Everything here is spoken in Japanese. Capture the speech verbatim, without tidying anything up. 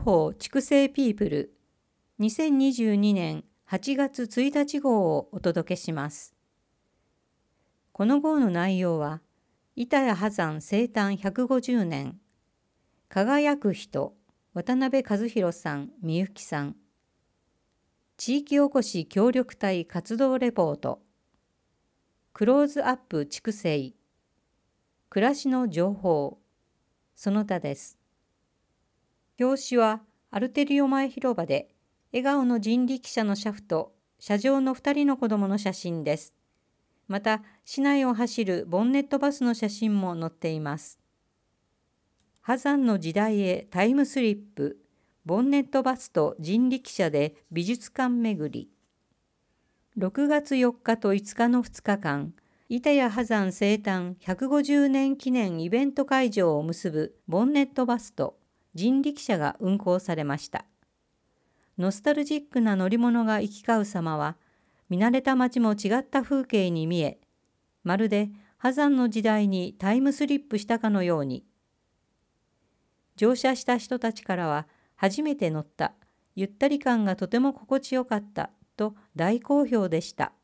報筑西ピープルにせんにじゅうにねんはちがつついたち号をお届けします。この号の内容は、板谷波山生誕ひゃくごじゅうねん、輝く人、渡辺和弘さん、みゆきさん、地域おこし協力隊活動レポート、クローズアップ筑西、暮らしの情報、その他です。表紙はアルテリオ前広場で笑顔の人力車の車夫と車上のふたりの子供の写真です。また、市内を走るボンネットバスの写真も載っています。波山の時代へタイムスリップ、ボンネットバスと人力車で美術館巡り。ろくがつよっかといつかのふつかかん、板谷波山生誕ひゃくごじゅうねん記念イベント会場を結ぶボンネットバスと人力車が運行されました。ノスタルジックな乗り物が行き交う様は、見慣れた街も違った風景に見え、まるで波山の時代にタイムスリップしたかのように。乗車した人たちからは、初めて乗った、ゆったり感がとても心地よかったと大好評でした。